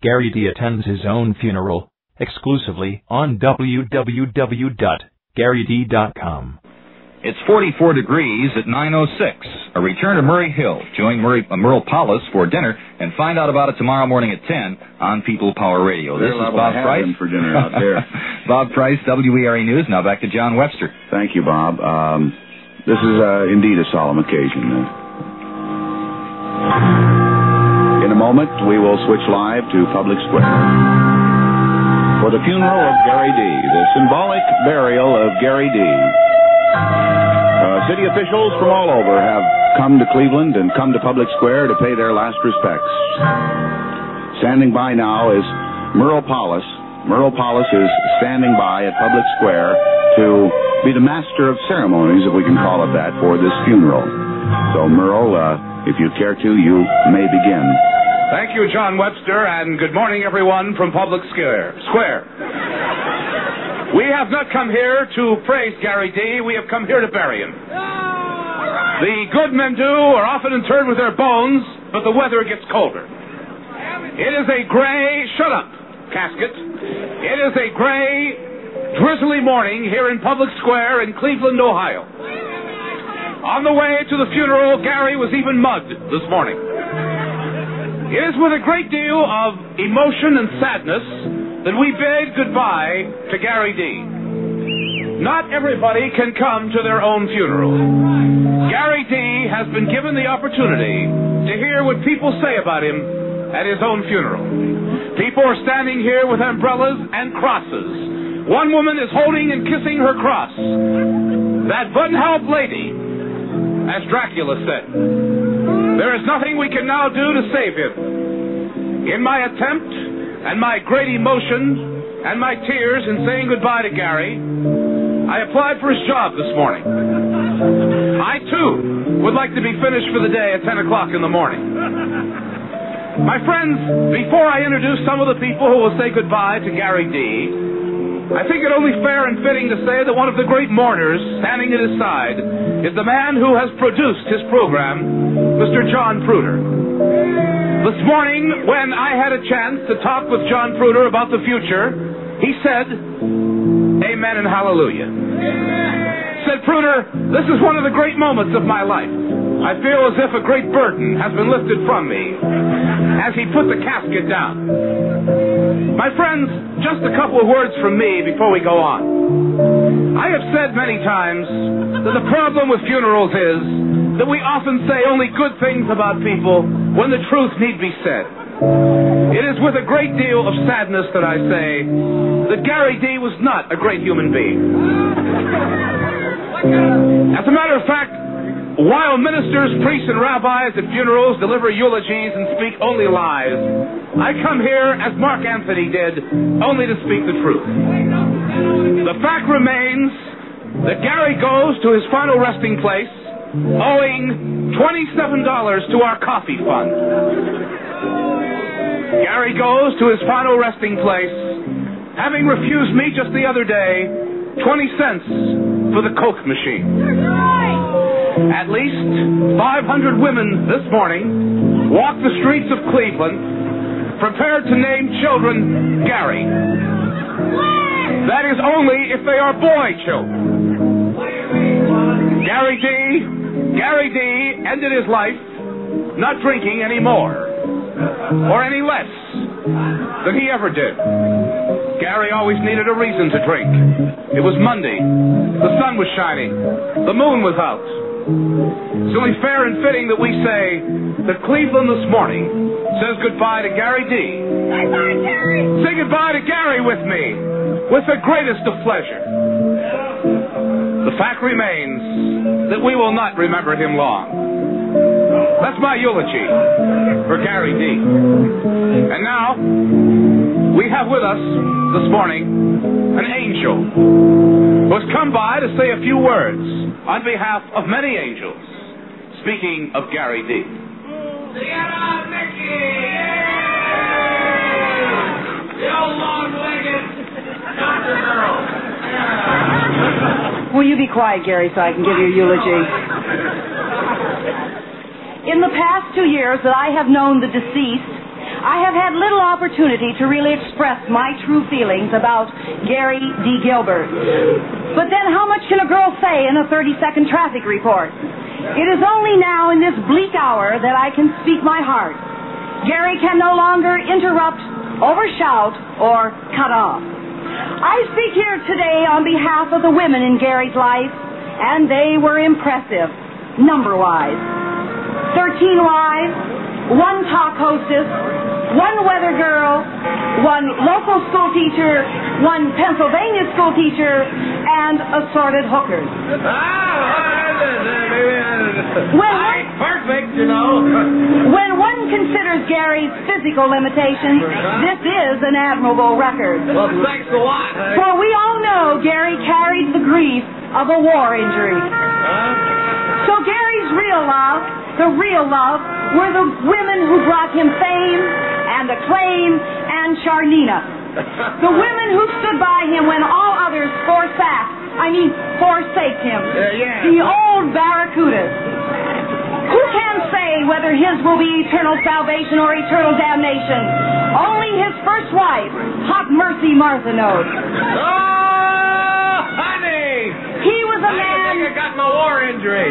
Gary D attends his own funeral exclusively on www.garyd.com. It's 44 degrees at 9:06. A return to Murray Hill. Join Merle Paulus for dinner and find out about it tomorrow morning at 10 on People Power Radio. This is Bob Price for dinner out there. Bob Price, WERE News. Now back to John Webster. Thank you, Bob. This is indeed a solemn occasion. In a moment, we will switch live to Public Square for the funeral of Gary D., the symbolic burial of Gary D. City officials from all over have come to Cleveland and come to Public Square to pay their last respects. Standing by now is Merle Paulus. Merle Paulus is standing by at Public Square to be the master of ceremonies, if we can call it that, for this funeral. So, Merle, if you care to, you may begin. Thank you, John Webster, and good morning, everyone, from Public Square. We have not come here to praise Gary D. We have come here to bury him. The good men do are often interred with their bones, but the weather gets colder. It is a gray, shut up, casket. It is a gray, drizzly morning here in Public Square in Cleveland, Ohio. On the way to the funeral, Gary was even mugged this morning. It is with a great deal of emotion and sadness that we bid goodbye to Gary D. Not everybody can come to their own funeral. Gary D. has been given the opportunity to hear what people say about him at his own funeral. People are standing here with umbrellas and crosses. One woman is holding and kissing her cross. That button-help lady, as Dracula said. There is nothing we can now do to save him. In my attempt and my great emotion and my tears in saying goodbye to Gary, I applied for his job this morning. I, too, would like to be finished for the day at 10 o'clock in the morning. My friends, before I introduce some of the people who will say goodbye to Gary D., I think it only fair and fitting to say that one of the great mourners standing at his side is the man who has produced his program, Mr. John Pruder. This morning, when I had a chance to talk with John Pruder about the future, he said, "Amen and hallelujah." Said Pruder, "This is one of the great moments of my life. I feel as if a great burden has been lifted from me," as he put the casket down. My friends, just a couple of words from me before we go on. I have said many times that the problem with funerals is that we often say only good things about people when the truth need be said. It is with a great deal of sadness that I say that Gary D. was not a great human being. As a matter of fact, while ministers, priests, and rabbis at funerals deliver eulogies and speak only lies, I come here, as Mark Anthony did, only to speak the truth. The fact remains that Gary goes to his final resting place owing $27 to our coffee fund. Gary goes to his final resting place having refused me just the other day 20 cents for the Coke machine. At least 500 women this morning walked the streets of Cleveland prepared to name children Gary. That is only if they are boy children. Gary D. ended his life not drinking any more or any less than he ever did. Gary always needed a reason to drink. It was Monday. The sun was shining. The moon was out. It's only fair and fitting that we say that Cleveland this morning says goodbye to Gary D. Bye-bye, Gary. Say goodbye to Gary with me, with the greatest of pleasure. The fact remains that we will not remember him long. That's my eulogy for Gary D. And now, we have with us this morning an angel who has come by to say a few words on behalf of many angels, speaking of Gary D. Get on, Mickey! The old long-legged Dr. Earl. Will you be quiet, Gary, so I can give you a eulogy? In the past 2 years that I have known the deceased, I have had little opportunity to really express my true feelings about Gary D. Gilbert. But then how much can a girl say in a 30-second traffic report? It is only now in this bleak hour that I can speak my heart. Gary can no longer interrupt, overshout, or cut off. I speak here today on behalf of the women in Gary's life, and they were impressive, number-wise. 13 wives, 1 talk hostess, 1 weather girl, 1 local school teacher, 1 Pennsylvania school teacher, and assorted hookers. Perfect, you know. When one considers Gary's physical limitations, this is an admirable record. Well, thanks a lot. For we all know Gary carried the grief of a war injury. So Gary's real love, the real love, were the women who brought him fame and acclaim and Charnina. The women who stood by him when all others forsake him. The old barracudas. Who can say whether his will be eternal salvation or eternal damnation? Only his first wife, Hot Mercy Martha, knows. Oh, honey! He was a man... I think I got my war injury.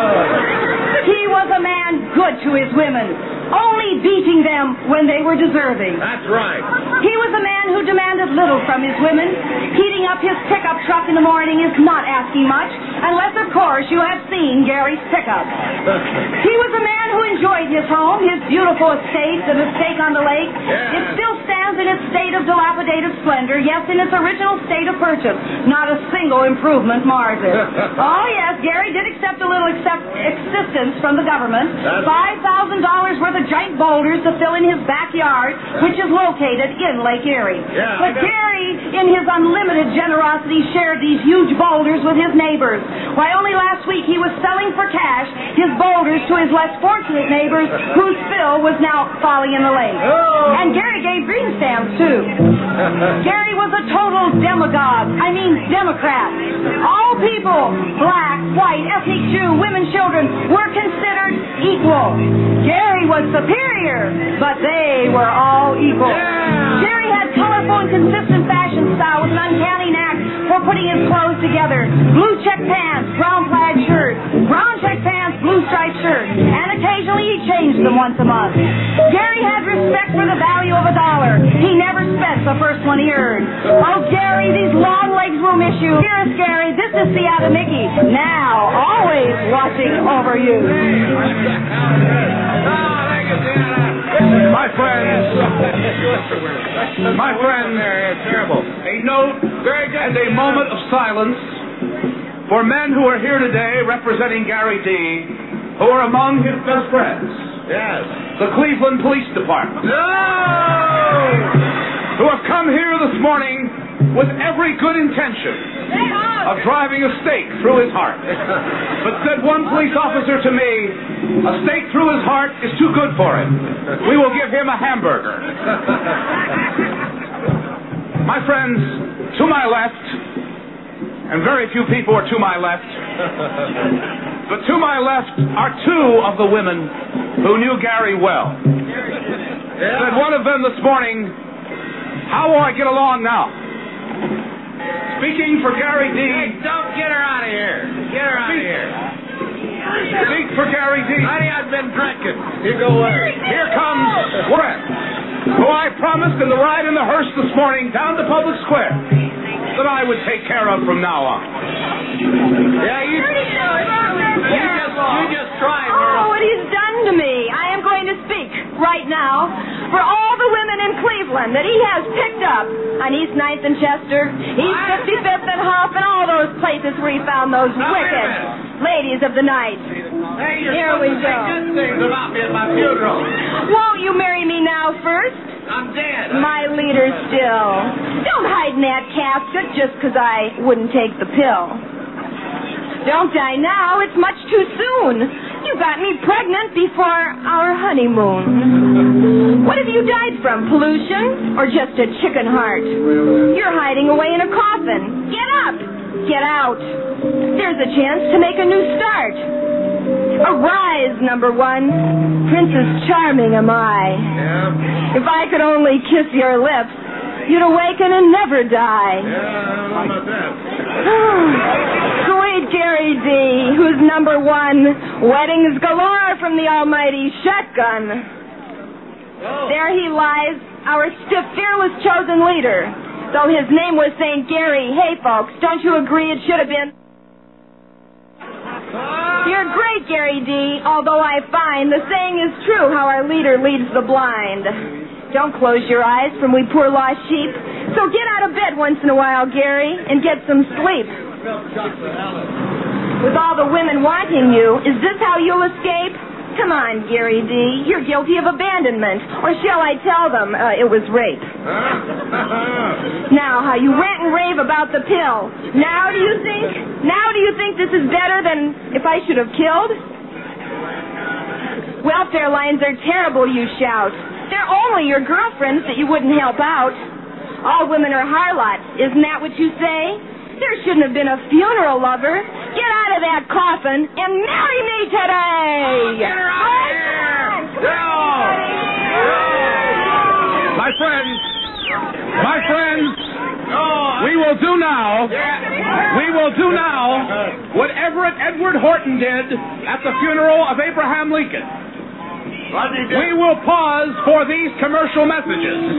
He was a man good to his women, only beating them when they were deserving. That's right. He was a man who demanded little from his women. Heating up his pickup truck in the morning is not asking much, unless, of course, you have seen Gary's pickup. He was a man who enjoyed his home, his beautiful estate, the stake on the lake. Yeah. It still stands in its state of dilapidated splendor, yes, in its original state of purchase. Not a single improvement mars it. Oh, yes, Gary did accept a little assistance from the government. $5,000 worth of giant boulders to fill in his backyard, which is located in Lake Erie. Yeah, but Gary, in his unlimited generosity, shared these huge boulders with his neighbors. Why, only last week he was selling for cash his boulders to his less fortunate neighbors, whose fill was now falling in the lake. Oh. And Gary gave green stamps, too. Gary was a total demagogue. I mean, Democrat. All people, black, white, ethnic Jew, women, children, were considered equal. Gary was superior, but they were all equal. Yeah. Gary had colorful and consistent fashion style with an uncanny knack for putting his clothes together. Blue check pants, brown plaid shirt, brown check pants, blue striped shirt, and occasionally he changed them once a month. Gary had respect for the value of $1. He never spent the first one he earned. Oh, Gary, these long legs will miss you. Dearest Gary, this is Seattle Mickey. Now, always watching over you. My friends, a note and a moment of silence for men who are here today representing Gary D., who are among his best friends. Yes. The Cleveland Police Department. Who have come here this morning with every good intention of driving a stake through his heart. But said one police officer to me, a stake through his heart is too good for him. We will give him a hamburger. My friends, to my left, and very few people are to my left, but to my left are 2 of the women who knew Gary well. Said one of them this morning, how will I get along now? Speaking for Gary D. Hey, don't get her out of here. Get her out of here. Speak for Gary D. Honey, I've been drinking. You go away. Here comes Brett, who I promised in the ride in the hearse this morning down to Public Square that I would take care of from now on. Yeah, you just try, Oh, what he's done to me. I am going to speak right now for all the women in Cleveland that he has picked up on East 9th and Chester, East 55th and Huff, and all those places where he found those wicked ladies of the night. Hey, you're Here we supposed to say go. good things about me at my funeral. Won't you marry me now first? I'm dead. My leader still. Don't hide in that casket just 'cause I wouldn't take the pill. Don't die now. It's much too soon. You got me pregnant before our honeymoon. What have you died from? Pollution or just a chicken heart? You're hiding away in a coffin. Get up. Get out. There's a chance to make a new start. Arise, number one. Princess Charming am I. Yeah. If I could only kiss your lips, you'd awaken and never die. Yeah, how about that? Sweet Gary D., who's number one. Weddings galore from the almighty shotgun. There he lies, our stiff, fearless chosen leader. Though his name was St. Gary. Hey, folks, don't you agree it should have been? You're great, Gary D., although I find the saying is true how our leader leads the blind. Don't close your eyes from we poor lost sheep. So get out of bed once in a while, Gary, and get some sleep. With all the women wanting you, is this how you'll escape? Come on, Gary D., you're guilty of abandonment. Or shall I tell them it was rape? Now, how you rant and rave about the pill. Now do you think this is better than if I should have killed? Welfare lines are terrible, you shout. They're only your girlfriends that you wouldn't help out. All women are harlots, isn't that what you say? There shouldn't have been a funeral lover. Get out of that coffin and marry me today! Get her out of here! No! My friends, we will do now what Everett Edward Horton did at the funeral of Abraham Lincoln. We will pause for these commercial messages.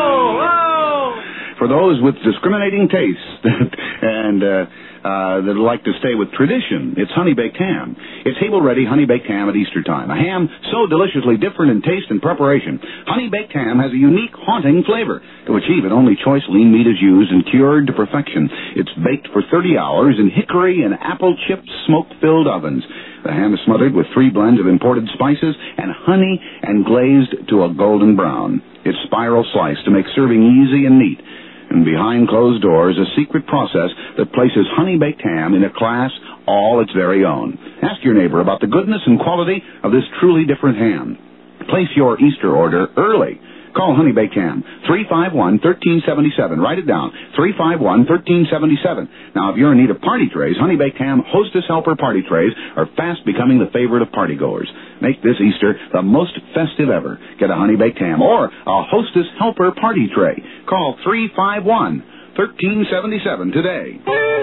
For those with discriminating tastes and that like to stay with tradition, it's honey-baked ham. It's table-ready honey-baked ham at Easter time. A ham so deliciously different in taste and preparation. Honey-baked ham has a unique, haunting flavor. To achieve it, only choice lean meat is used and cured to perfection. It's baked for 30 hours in hickory and apple-chipped smoke-filled ovens. The ham is smothered with 3 blends of imported spices and honey and glazed to a golden brown. It's spiral sliced to make serving easy and neat. And behind closed doors, a secret process that places honey-baked ham in a class all its very own. Ask your neighbor about the goodness and quality of this truly different ham. Place your Easter order early. Call Honey Baked Ham, 351-1377. Write it down, 351-1377. Now, if you're in need of party trays, Honey Baked Ham Hostess Helper party trays are fast becoming the favorite of partygoers. Make this Easter the most festive ever. Get a Honey Baked Ham or a Hostess Helper party tray. Call 351-1377 today.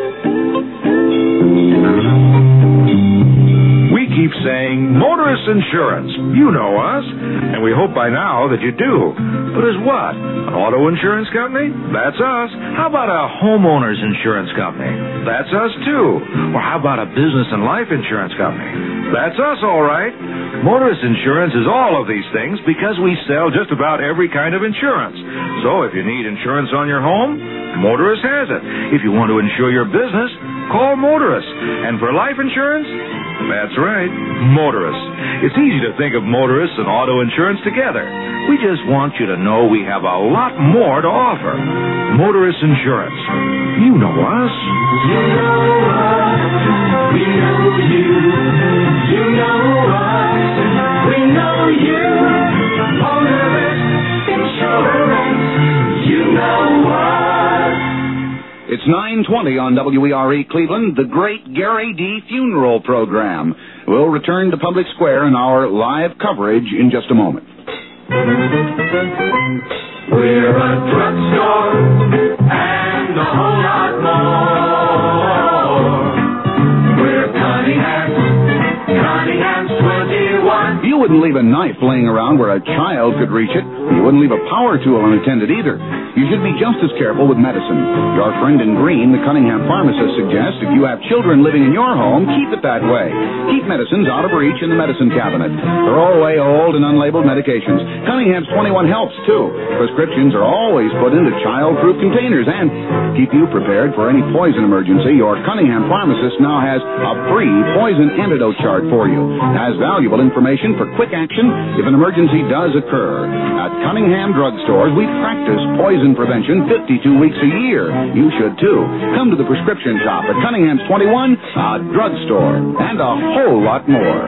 We keep saying motorist insurance. You know us, and we hope by now that you do. But as what? An auto insurance company? That's us. How about a homeowner's insurance company? That's us too. Or how about a business and life insurance company? That's us, all right. Motorist insurance is all of these things because we sell just about every kind of insurance. So if you need insurance on your home, Motorist has it. If you want to insure your business, call Motorist. And for life insurance, that's right, Motorist. It's easy to think of Motorist and auto insurance together. We just want you to know we have a lot more to offer. Motorist Insurance. You know us. You know us. We know you. You know us. We know you. Motorist Insurance. You know us. It's 9:20 on WERE Cleveland, the Great Gary D. Funeral Program. We'll return to Public Square in our live coverage in just a moment. We're a drugstore and a whole lot more. We're Cunningham's 21. You wouldn't leave a knife laying around where a child could reach it. You wouldn't leave a power tool unattended either. You should be just as careful with medicine. Your friend in green, the Cunningham pharmacist, suggests if you have children living in your home, keep it that way. Keep medicines out of reach in the medicine cabinet. Throw away old and unlabeled medications. Cunningham's 21 helps, too. Prescriptions are always put into child-proof containers. And keep you prepared for any poison emergency, your Cunningham pharmacist now has a free poison antidote chart for you. It has valuable information for quick action if an emergency does occur. At Cunningham drugstores, we practice poison prevention 52 weeks a year. You should, too. Come to the prescription shop at Cunningham's 21, a drugstore, and a whole lot more.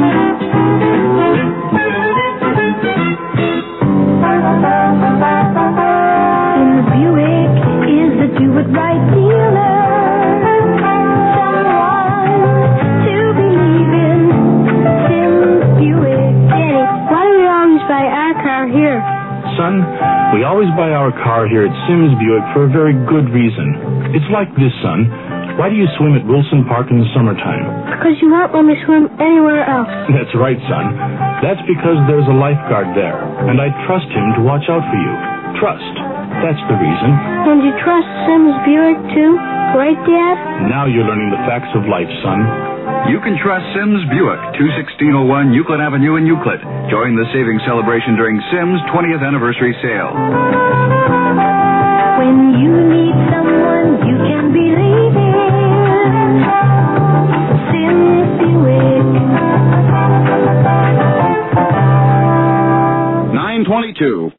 In the Buick is the do-it-right dealer. Someone to believe in. son, we always buy our car here at Sims Buick for a very good reason. It's like this, son. Why do you swim at Wilson Park in the summertime? Because you won't let me swim anywhere else. That's right, son. That's because there's a lifeguard there, and I trust him to watch out for you. Trust. That's the reason. And you trust Sims Buick, too? Right, Dad? Now you're learning the facts of life, son. You can trust Sims Buick, 21601 Euclid Avenue in Euclid. Join the savings celebration during Sims' 20th anniversary sale. When you need